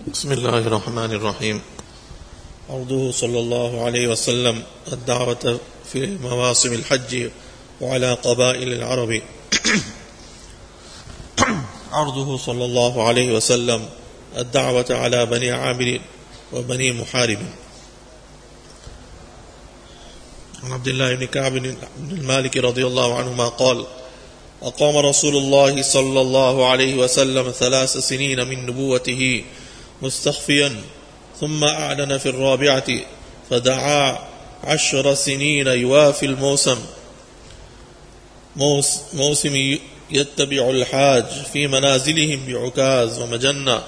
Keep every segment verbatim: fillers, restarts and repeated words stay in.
बिस्मिल्लाहिर्रहमानिर्रहीम। अर्दुहु सल्लल्लाहु अलैहि वसल्लम अद-दावत फी मवासिमिल हज्ज व अला क़बाइलिल अरब। अर्दुहु सल्लल्लाहु अलैहि वसल्लम अद-दावत अला बनी आमिर व बनी मुहारिब। عن عبد الله بن كعب بن المالك رضي الله عنهما قال: أقام رسول الله صلى الله عليه وسلم ثلاث سنين من نبوته مستخفيا، ثم أعلن في الرابعة فدعا عشر سنين يوافي الموسم موسم يتبع الحاج في منازلهم بعكاز ومجنة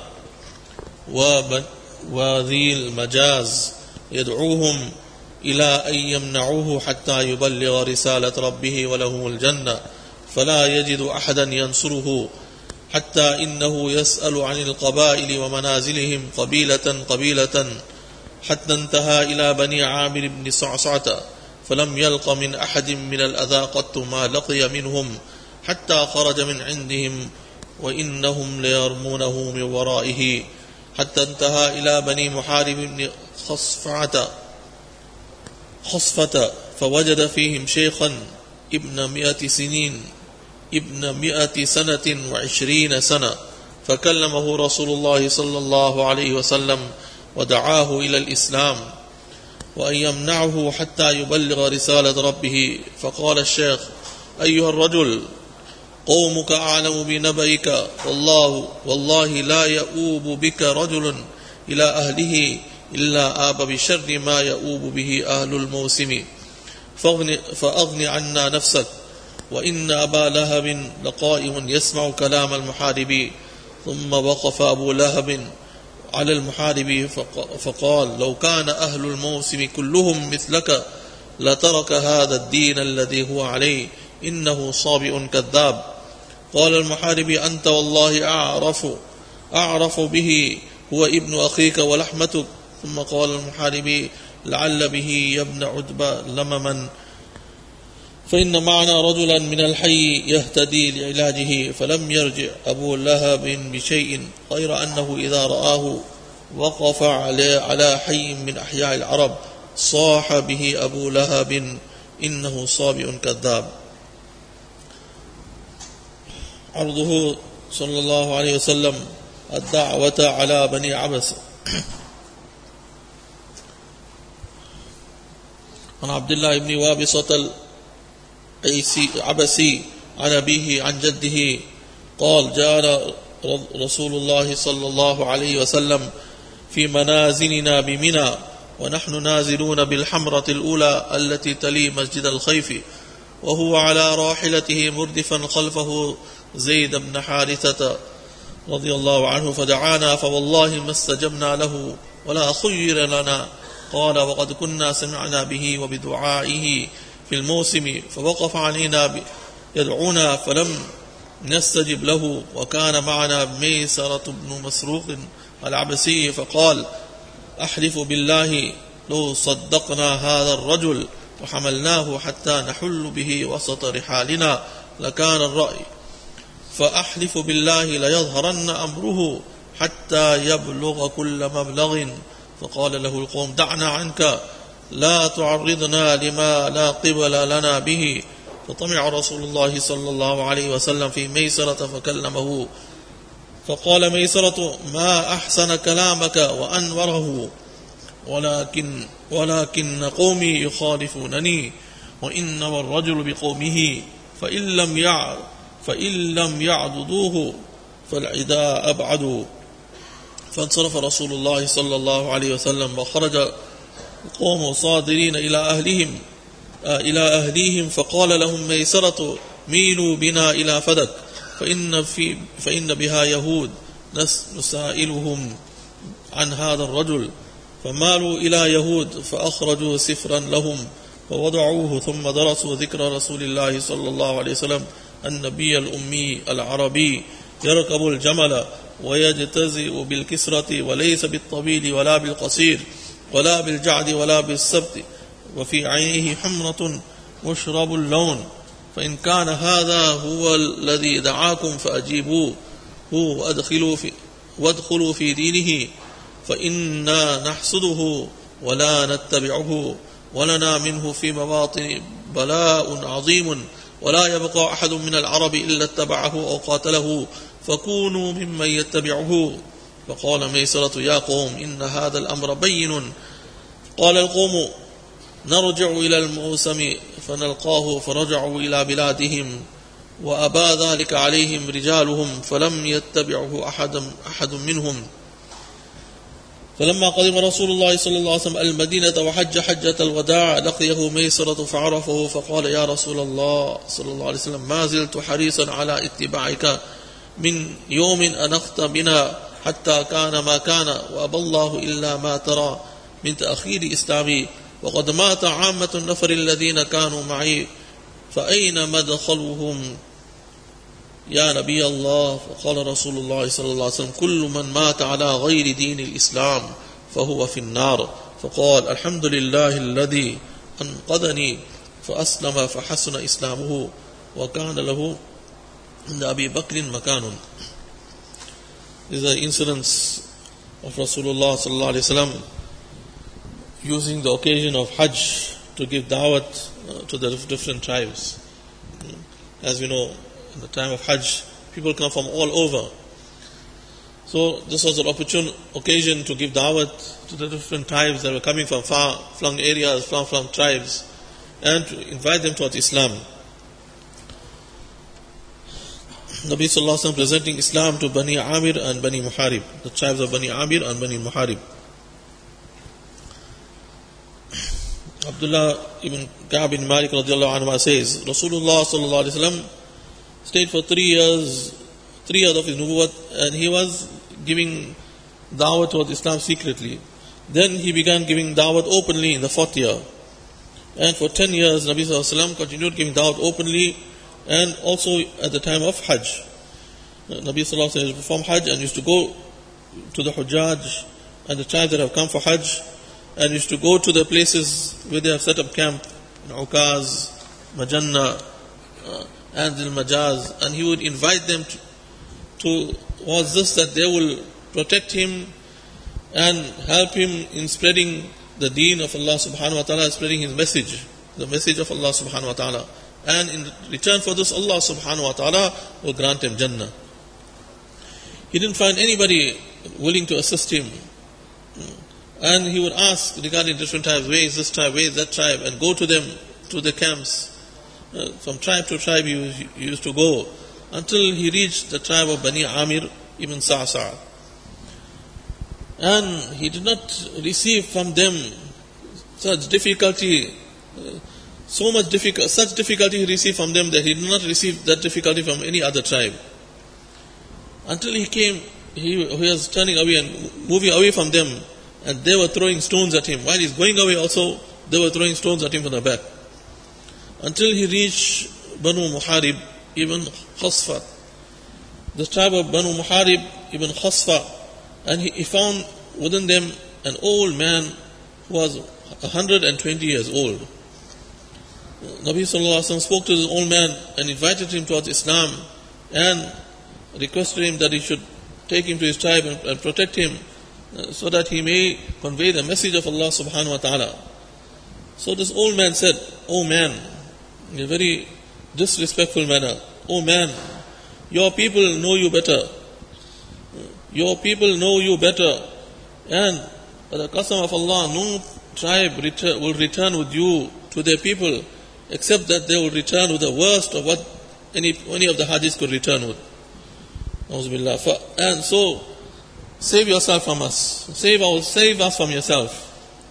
وذي المجاز، يدعوهم إلى أن يمنعوه حتى يبلغ رسالة ربه ولهم الجنة، فلا يجد أحدا ينصره، حتى إنه يسأل عن القبائل ومنازلهم قبيلة قبيلة، حتى انتهى إلى بني عامر بن صعصعة، فلم يلق من أحد من الأذى قط ما لقي منهم، حتى خرج من عندهم وإنهم ليرمونه من ورائه، حتى انتهى إلى بني محارب بن خصفعة خصفة، فوجد فيهم شيخا ابن مئة سنين ابن مئة سنة وعشرين سنة، فكلمه رسول الله صلى الله عليه وسلم ودعاه إلى الإسلام وأن يمنعه حتى يبلغ رسالة ربه. فقال الشيخ: أيها الرجل، قومك أعلم بنبئك، والله والله لا يؤوب بك رجل إلى أهله إلا آب بشر ما يؤوب به أهل الموسم، فأغن عنا نفسك، وإن أبا لهب لقائم يسمع كلام المحارب. ثم وقف أبو لهب على المحارب فقال: لو كان أهل الموسم كلهم مثلك لترك هذا الدين الذي هو عليه، إنه صابئ كذاب. قال المحارب: أنت والله أعرف أعرف به، هو ابن أخيك ولحمتك. ثم قال المحارب: لعل به يا ابن عتبة لمما، فإن معنا رجلا من الحي يهتدي لعلاجه. فلم يرجع أبو لهب بشيء غير أنه إذا رآه وقف على حي من أحياء العرب صاح به أبو لهب: إنه صابئ كذاب. عرضه صلى الله عليه وسلم الدعوة على بني عبس. عن عبد الله بن وابصة العبسي عن أبيه عن جده قال: جاء رسول الله صلى الله عليه وسلم في منازلنا بمنى، ونحن نازلون بالحمرة الأولى التي تلي مسجد الخيف، وهو على راحلته مردفا خلفه زيد بن حارثة رضي الله عنه، فدعانا فوالله ما استجبنا له ولا خير لنا. قال: وقد كنا سمعنا به وبدعائه في الموسم، فوقف علينا يدعونا فلم نستجب له. وكان معنا ميسرة بن مسروق العبسي، فقال: أحلف بالله لو صدقنا هذا الرجل وحملناه حتى نحل به وسط رحالنا لكان الرأي، فأحلف بالله ليظهرن أمره حتى يبلغ كل مبلغ. فقال له القوم: دعنا عنك، لا تعرضنا لما لا قبل لنا به. فطمع رسول الله صلى الله عليه وسلم في ميسرة فكلمه، فقال ميسرة: ما أحسن كلامك وأنوره، ولكن ولكن قومي يخالفونني، وإنما الرجل بقومه، فإن لم يع فإن لم يعضدوه فالعداء أبعد. فانصرف رسول الله صلى الله عليه وسلم، وخرج القوم صادرين إلى أهلهم إلى أهليهم، فقال لهم ميسرة: ميلوا بنا إلى فدك، فإن في فإن بها يهود نسائلهم عن هذا الرجل. فمالوا إلى يهود فأخرجوا سفرا لهم فوضعوه، ثم درسوا ذكر رسول الله صلى الله عليه وسلم النبي الأمي العربي يركب الجمل ويجتزئ بالكسرة، وليس بالطويل ولا بالقصير ولا بالجعد ولا بالسبت، وفي عينه حمرة مشرب اللون، فإن كان هذا هو الذي دعاكم فأجيبوه وادخلوا في وادخلوا في دينه فإنا نحسده ولا نتبعه ولنا منه في مواطن بلاء عظيم ولا يبقى أحد من العرب إلا اتبعه أو قاتله فكونوا ممن يتبعه. فقال ميسرة يا قوم إن هذا الأمر بين. قال القوم نرجع إلى الموسم فنلقاه، فرجعوا إلى بلادهم وأبى ذلك عليهم رجالهم فلم يتبعه أحد, أحد منهم. فلما قدم رسول الله صلى الله عليه وسلم المدينة وحج حجة الوداع لقيه ميسرة فعرفه فقال يا رسول الله صلى الله عليه وسلم ما زلت حريصا على اتباعك من يوم أنخت بنا حتى كان ما كان وأبى الله إلا ما ترى من تأخير إسلامي وقد مات عامة النفر الذين كانوا معي فأين مدخلهم يا نبي الله؟ فقال رسول الله صلى الله عليه وسلم كل من مات على غير دين الإسلام فهو في النار. فقال الحمد لله الذي أنقذني فأسلم فحسن إسلامه وكان له عند أبي بكر مكان. These are incidents of Rasulullah sallallahu alaihi wasallam using the occasion of Hajj to give da'wat uh, to the different tribes. As we know, in the time of Hajj, people come from all over. So this was an opportune occasion to give da'wat to the different tribes that were coming from far-flung areas, far-flung tribes, and to invite them towards Islam. Nabi Sallallahu Alaihi Wasallam presenting Islam to Bani Amir and Bani Muharib, the tribes of Bani Amir and Bani Muharib. Abdullah ibn Ka'b bin Malik radiallahu anhu says, Rasulullah Sallallahu Alaihi Wasallam stayed for three years, three years of his nubuwwat, and he was giving da'wat towards Islam secretly. Then he began giving da'wat openly in the fourth year. And for ten years, Nabi Sallallahu Alaihi Wasallam continued giving da'wat openly, and also at the time of Hajj. Nabi Sallallahu Alaihi Wasallam used to perform Hajj and used to go to the Hujjaj and the tribes that have come for Hajj, and used to go to the places where they have set up camp, in Ukaz, Majanna, uh, and Zil Majaz, and he would invite them to, to was this that they will protect him and help him in spreading the deen of Allah subhanahu wa ta'ala, spreading his message, the message of Allah subhanahu wa ta'ala. And in return for this, Allah subhanahu wa ta'ala will grant him Jannah. He didn't find anybody willing to assist him. And he would ask regarding different tribes, where is this tribe, where is that tribe, and go to them, to the camps. Uh, from tribe to tribe he, he used to go, until he reached the tribe of Bani Amir ibn Sa'sa'. And he did not receive from them such difficulty, uh, so much difficult, such difficulty he received from them that he did not receive that difficulty from any other tribe. Until he came, he, he was turning away and moving away from them, and they were throwing stones at him. While he's going away also, they were throwing stones at him from the back. Until he reached Banu Muharib ibn Khasfa, the tribe of Banu Muharib ibn Khasfa, and he, he found within them an old man who was one hundred twenty years old. Nabi Sallallahu Alaihi Wasallam spoke to this old man and invited him towards Islam and requested him that he should take him to his tribe and, and protect him, uh, so that he may convey the message of Allah subhanahu wa ta'ala. So this old man said, "Oh man," in a very disrespectful manner, "Oh man, your people know you better. Your people know you better. And by the qasam of Allah, no tribe return, will return with you to their people, except that they will return with the worst of what any, any of the Hajis could return with. And so, save yourself from us. Save, our, save us from yourself."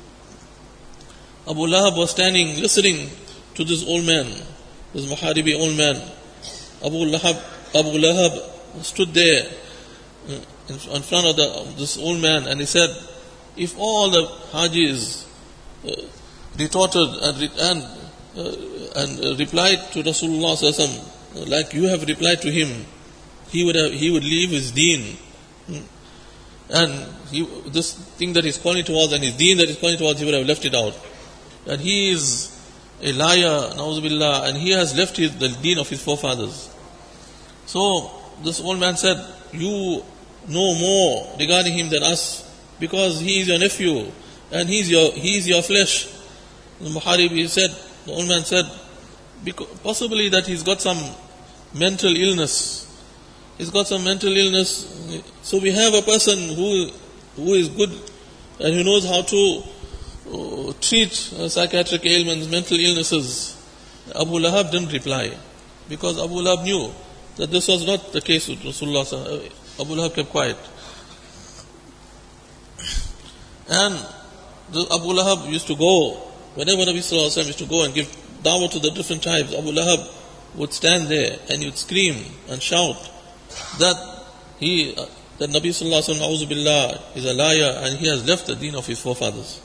Abu Lahab was standing, listening to this old man, this Muharibi old man. Abu Lahab, Abu Lahab stood there in front of the, this old man, and he said, "If all the Hajis uh, retorted and, and, uh, and uh, replied to Rasulullah sallallahu alaihi wasallam like you have replied to him, he would have, he would leave his deen. And he, this thing that he's calling towards and his deen that he's calling towards, he would have left it out. And he is a liar, na'udhu billah, and he has left his, the deen of his forefathers." So this old man said, "You know more regarding him than us. because he is your nephew and he is your, he is your flesh. The Muharib, he said, the old man said, because possibly that he's got some mental illness. He's got some mental illness. So we have a person who who is good and who knows how to uh, treat uh, psychiatric ailments, mental illnesses. Abu Lahab didn't reply, because Abu Lahab knew that this was not the case with Rasulullah. Abu Lahab kept quiet. And the Abu Lahab used to go, whenever Nabi Sallallahu Alaihi Wasallam used to go and give dawah to the different tribes, Abu Lahab would stand there and he would scream and shout that he, uh, that Nabi Sallallahu Alaihi Wasallam, A'udhu Billah, is a liar and he has left the deen of his forefathers.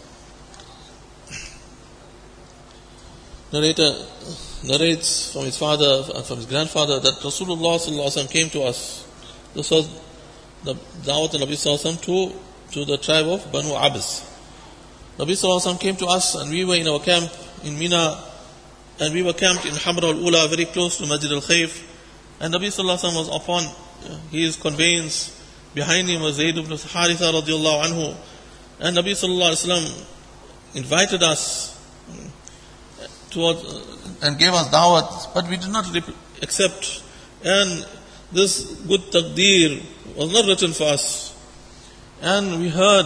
Narrator narrates from his father, from his grandfather, that Rasulullah Sallallahu Alaihi Wasallam came to us. This was the dawah of Nabi Sallallahu Alaihi Wasallam to, to the tribe of Banu Abs. Nabi Sallallahu Alaihi Wasallam came to us and we were in our camp in Mina, and we were camped in Hamra al-Ula, very close to Masjid al-Khayf. And Nabi Sallallahu Alaihi Wasallam was upon his conveyance. Behind him was Zayd ibn Haritha radiallahu anhu. And Nabi Sallallahu Alaihi Wasallam invited us towards, and gave us da'wat, but we did not accept. And this good taqdeer was not written for us. And we heard,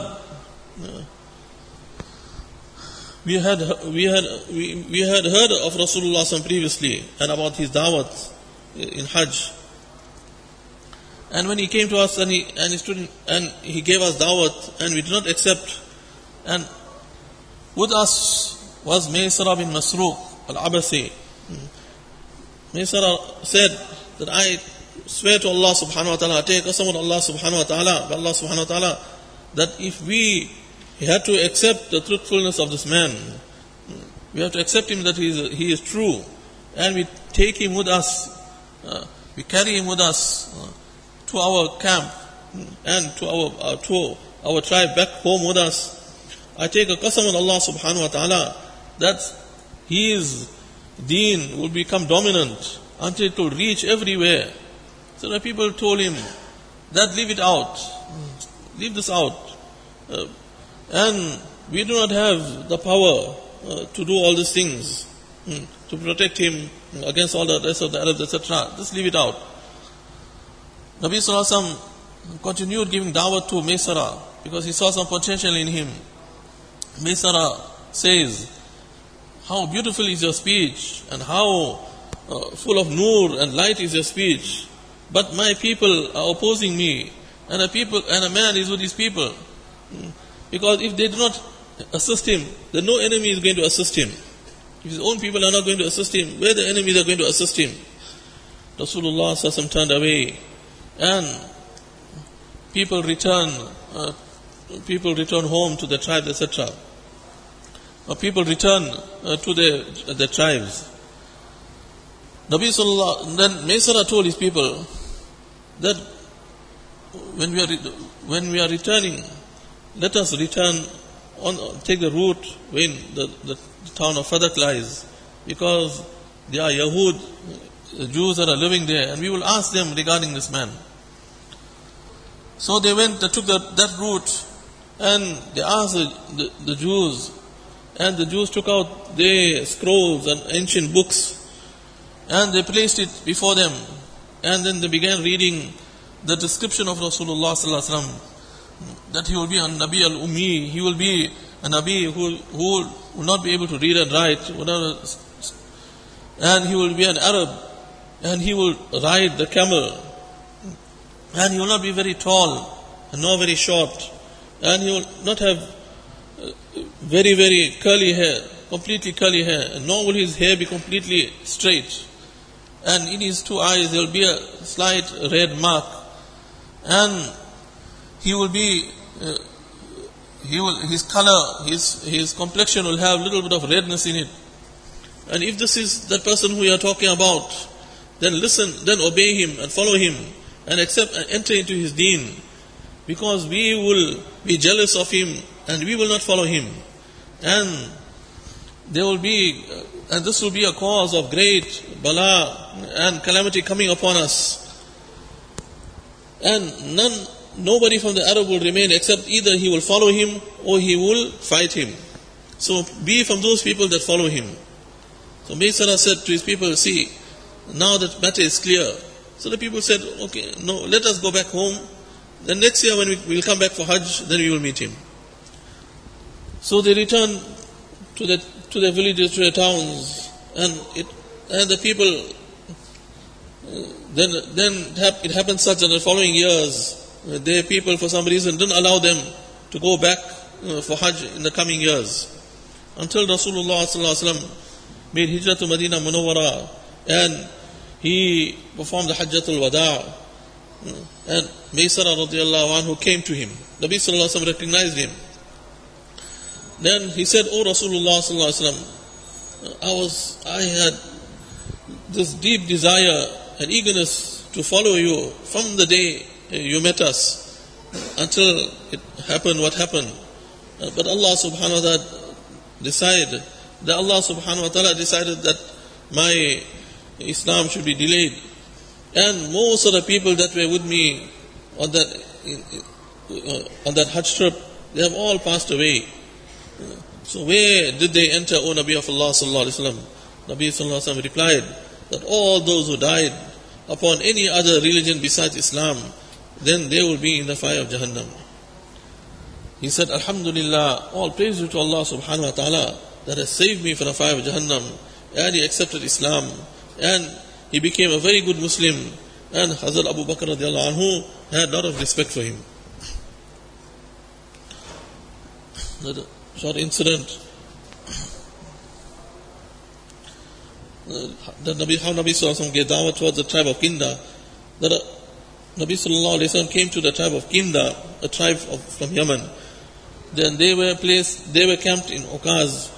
we had we had we, we had heard of Rasulullah sallallahu previously and about his da'wat in Hajj. And when he came to us and he and he stood in, and he gave us da'wat and we did not accept. And with us was Maysara bin Masruq al-Abasi. Maysara said that I swear to Allah subhanahu wa ta'ala, I take qasam with Allah subhanahu wa ta'ala, by Allah subhanahu wa ta'ala, that if we had to accept the truthfulness of this man, we have to accept him that he is, he is true, and we take him with us, uh, we carry him with us uh, to our camp and to our uh, to our tribe back home with us. I take a qasam with Allah subhanahu wa ta'ala that his deen will become dominant until it will reach everywhere. So the people told him that leave it out, leave this out, uh, and we do not have the power uh, to do all these things, mm, to protect him against all the rest of the Arabs, et cetera. Just leave it out. Nabi Sallallahu Alaihi Wasallam continued giving da'wah to Maysara because he saw some potential in him. Maysara says, how beautiful is your speech and how uh, full of nur and light is your speech. But my people are opposing me, and a people and a man is with his people. Because if they do not assist him, then no enemy is going to assist him. If his own people are not going to assist him, where the enemies are going to assist him? Rasulullah sallallahu alaihi wasallam turned away, and people return, uh, people return home to their tribes, et cetera. Or people return uh, to their their tribes. Nabi Sallallahu, then Maysara told his people that when we are when we are returning, let us return on take the route when the, the town of Fadak lies, because there are Yahud, the Jews that are living there, and we will ask them regarding this man. So they went, they took the, that route, and they asked the, the, the Jews, and the Jews took out their scrolls and ancient books, and they placed it before them, and then they began reading the description of Rasulullah sallallahu alaihi wasallam, that he will be a Nabi al-Ummi, he will be a Nabi who, who will not be able to read and write, and he will be an Arab, and he will ride the camel, and he will not be very tall, and nor very short, and he will not have very, very curly hair, completely curly hair, and nor will his hair be completely straight. And in his two eyes there will be a slight red mark, and he will be, uh, he will, his color, his his complexion will have a little bit of redness in it. And if this is the person who you are talking about, then listen, then obey him and follow him and accept and enter into his deen, because we will be jealous of him and we will not follow him, and there will be, uh, and this will be a cause of great bala and calamity coming upon us. And none, nobody from the Arab will remain except either he will follow him or he will fight him. So be from those people that follow him. So Maysara said to his people, see, now that matter is clear. So the people said, okay, no, let us go back home. Then next year when we will come back for Hajj, then we will meet him. So they returned to the to their villages, to their towns, and it and the people. Uh, then then it happened such that the following years, uh, their people for some reason didn't allow them to go back uh, for Hajj in the coming years, until Rasulullah sallallahu alaihi wasallam made hijrah to Medina Munawwara, and he performed the Hajjatul Wada, and Maysara radiallahu anhu came to him. Nabi sallallahu alaihi wasallam recognized him. Then he said, "O Rasulullah sallallahu alaihi wasallam, I was, I had this deep desire and eagerness to follow you from the day you met us until it happened what happened. But Allah subhanahu wa ta'ala decided that Allah subhanahu wa ta'ala decided that my Islam should be delayed. And most of the people that were with me on that on that Hajj trip, they have all passed away. So where did they enter, O Nabi of Allah sallallahu alaihi wasallam?" Nabi sallallahu alaihi wasallam replied that all those who died upon any other religion besides Islam, then they will be in the fire of Jahannam. He said, "Alhamdulillah, all praise to Allah subhanahu wa ta'ala that has saved me from the fire of Jahannam." And he accepted Islam, and he became a very good Muslim, and Hazrat Abu Bakr radiallahu anhu had a lot of respect for him. Another short incident. The Nabi, how Nabi sallallahu alaihi wasallam gave dawah towards the tribe of Kinda. That Nabi sallallahu alaihi wasallam came to the tribe of Kinda, a tribe of, from Yemen. Then they were placed, they were camped in Okaz.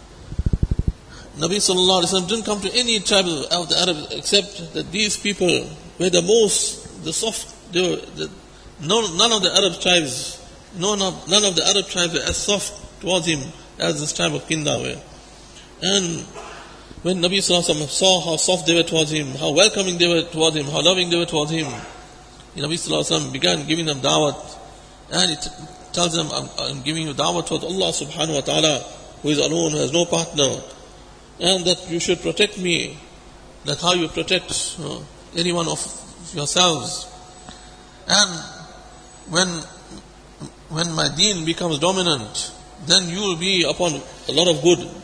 Nabi sallallahu alaihi wasallam didn't come to any tribe of the Arabs except that these people were the most, the soft. They were the, no, none of the Arab tribes, no, none, none of the Arab tribes were as soft towards him as this tribe of Kinda were. And when Nabi sallallahu alaihi wasallam saw how soft they were towards him, how welcoming they were towards him, how loving they were towards him, Nabi sallallahu alaihi wasallam began giving them da'wat, and he t- tells them, I'm, I'm giving you da'wat towards Allah subhanahu wa ta'ala, who is alone, who has no partner, and that you should protect me, that how you protect uh, any one of yourselves. And when when my deen becomes dominant, then you will be upon a lot of good.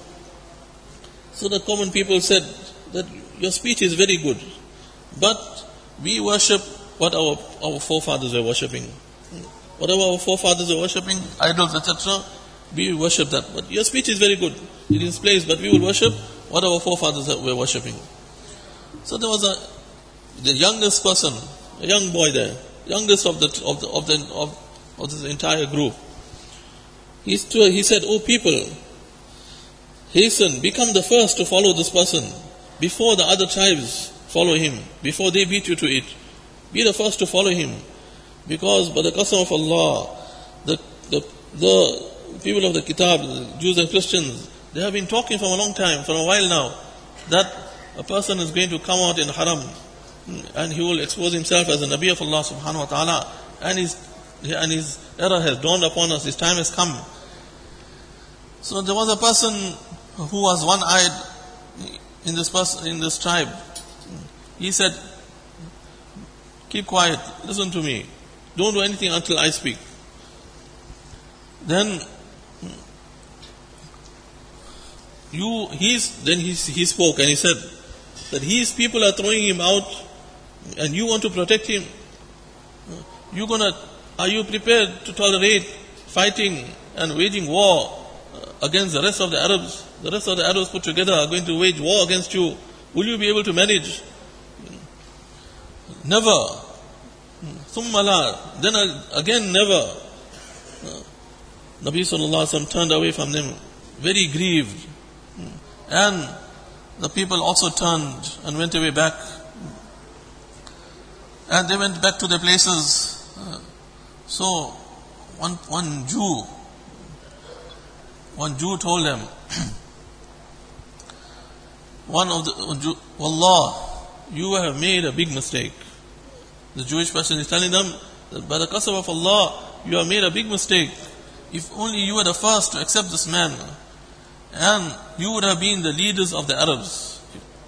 So the common people said that your speech is very good, but we worship what our, our forefathers were worshipping. Whatever our forefathers were worshipping, idols, et cetera, we worship that. But your speech is very good, it is placed, but we will worship what our forefathers were worshipping. So there was a the youngest person, a young boy there, youngest of the of the of the of, of this entire group. He stood, he said, "O people, hasten, become the first to follow this person before the other tribes follow him, before they beat you to it. Be the first to follow him, because by the custom of Allah, the the the people of the Kitab, the Jews and Christians, they have been talking for a long time, for a while now, that a person is going to come out in Haram, and he will expose himself as a Nabi of Allah subhanahu wa ta'ala, and his and his error has dawned upon us, his time has come." So there was a person who was one-eyed in this person, in this tribe. He said, "Keep quiet, listen to me. Don't do anything until I speak." Then you, he's, then he, he spoke and he said that his people are throwing him out and you want to protect him. You gonna, are you prepared to tolerate fighting and waging war against the rest of the Arabs? The rest of the Arabs put together are going to wage war against you. Will you be able to manage? Never. Thumma la. Then again never. Nabi sallallahu alaihi wasallam turned away from them, very grieved. And the people also turned and went away back. And they went back to their places. So one one Jew, one Jew told them, one of the one Jew, "Wallah, you have made a big mistake." The Jewish person is telling them that by the qasam of Allah, you have made a big mistake. If only you were the first to accept this man, and you would have been the leaders of the Arabs.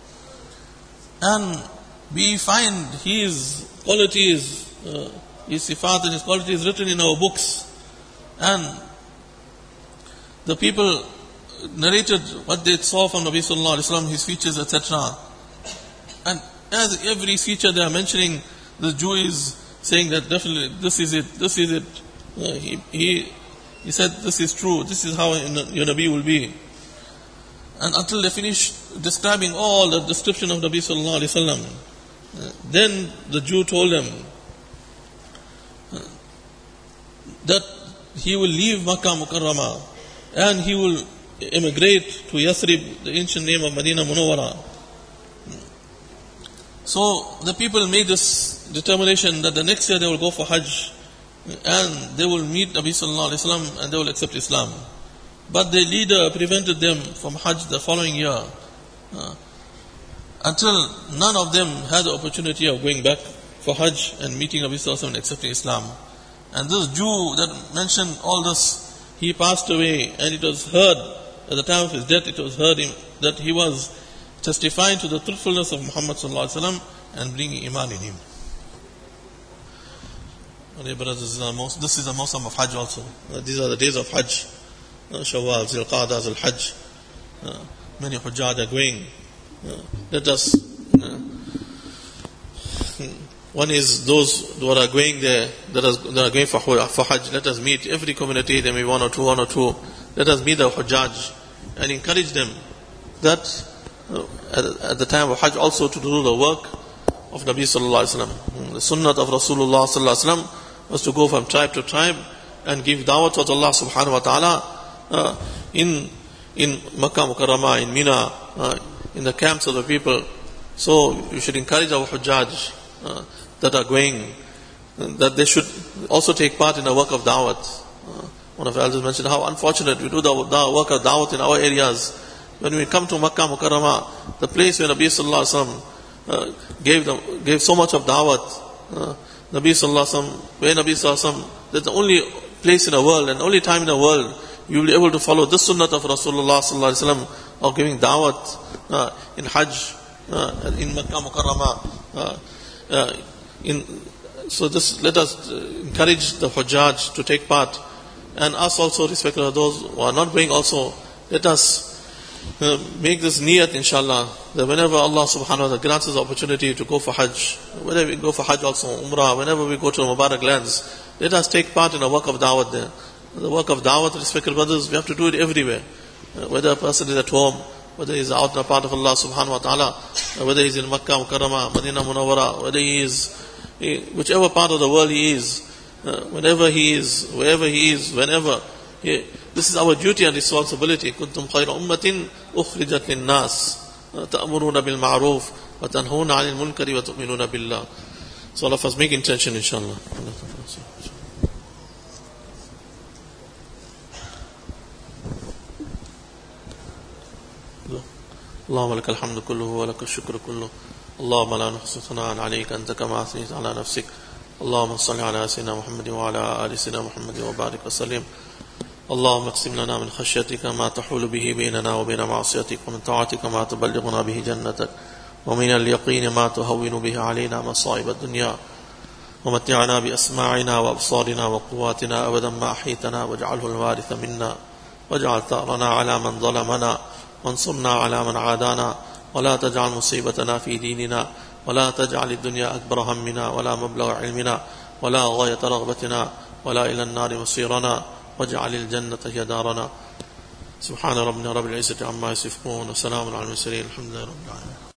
And we find his qualities, uh, his sifat and his qualities written in our books. And the people narrated what they saw from Nabi Sallallahu Alaihi Wasallam, his features, et cetera. And as every feature they are mentioning, the Jew is saying that definitely this is it, this is it. Uh, he, he he said this is true, this is how your Nabi will be. And until they finish describing all the description of Nabi Sallallahu Alaihi Wasallam, uh, then the Jew told them uh, that he will leave Makkah Mukarramah and he will immigrate to Yathrib, the ancient name of Medina Munawwara. So the people made this determination that the next year they will go for Hajj and they will meet Nabi Sallallahu Alaihi Wasallam and they will accept Islam. But their leader prevented them from Hajj the following year, uh, until none of them had the opportunity of going back for Hajj and meeting Nabi Sallallahu Alaihi Wasallam and accepting Islam. And this Jew that mentioned all this, he passed away, and it was heard at the time of his death, it was heard him that he was testifying to the truthfulness of Muhammad Sallallahu Alaihi Wasallam and bringing Iman in him. Okay, brothers, this is the most, this is the Mawsam of Hajj also. Uh, these are the days of Hajj. Uh, Shawwal, Zil Qa'dah, Zil Hajj. Uh, many Hujjaj are going. Uh, let us. Uh, one is those who are going there, that, is, that are going for, for Hajj. Let us meet every community, there may be one or two, one or two. Let us meet the Hujjaj and encourage them that uh, at, at the time of Hajj also to do the work of Nabi Sallallahu Alaihi Wasallam. The sunnah of Rasulullah Sallallahu Alaihi Wasallam was to go from tribe to tribe and give da'wah to Allah Subhanahu Wa Ta'ala. Uh, in in Makkah Mukarramah, in Mina, uh, in the camps of the people. So you should encourage our Hujjaj uh, that are going, uh, that they should also take part in the work of Dawat. Uh, one of the elders mentioned how unfortunate we do the, the work of Dawat in our areas. When we come to Makkah Mukarramah, the place where Nabi Sallallahu Alaihi Wasallam uh, gave them, gave so much of Dawat, uh, Nabi Sallallahu Alaihi Wasallam, where Nabi Sallallahu Alaihi Wasallam, that's the only place in the world and only time in the world you will be able to follow this sunnah of Rasulullah Sallallahu Alaihi Wasallam of giving da'wat uh, in Hajj, uh, in Makkah Mukarramah. Uh, uh, in, so this, let us encourage the Hujjaj to take part, and us also, respected of those who are not going also, let us uh, make this niyat, inshallah, that whenever Allah Subhanahu Wa Ta'ala grants us the opportunity to go for Hajj, whenever we go for Hajj also, Umrah, whenever we go to the Mubarak lands, let us take part in the work of da'wat there. The work of da'wat, respected brothers, we have to do it everywhere. Uh, whether a person is at home, whether he is out in the path of Allah Subhanahu Wa Ta'ala, uh, whether he is in Makkah Mukarramah, Medina Munawwara, whether he is, he, whichever part of the world he is, uh, whenever he is, wherever he is, whenever. He, this is our duty and responsibility. Kuntum khayra ummatin ukhrijat lin nas ta'muruna bil ma'ruf wa tanhuna 'anil munkari wa tu'minuna billah. So all of us make intention, inshallah. اللهم لك الحمد كله ولك الشكر كله اللهم لا نحصي ثناء عليك أنت كما أثنيت على نفسك اللهم صل على سيدنا محمد وعلى آل سيدنا محمد وبارك وسلم اللهم اقسم لنا من خشيتك ما تحول به بيننا وبين معصيتك ومن طاعتك ما تبلغنا به جنتك ومن اليقين ما تهون به علينا مصائب الدنيا ومتعنا بأسماعنا وأبصارنا وقواتنا أبدا ما أحيتنا واجعله الوارث منا واجعل ثأرنا على من ظلمنا وانصرنا على من عادانا ولا تجعل مصيبتنا في ديننا ولا تجعل الدنيا أكبر همنا ولا مبلغ علمنا ولا غاية رغبتنا ولا إلى النار مصيرنا واجعل الجنة هي دارنا سبحان ربنا رب العزة عما يصفون وسلام على المرسلين الحمد لله رب العالمين.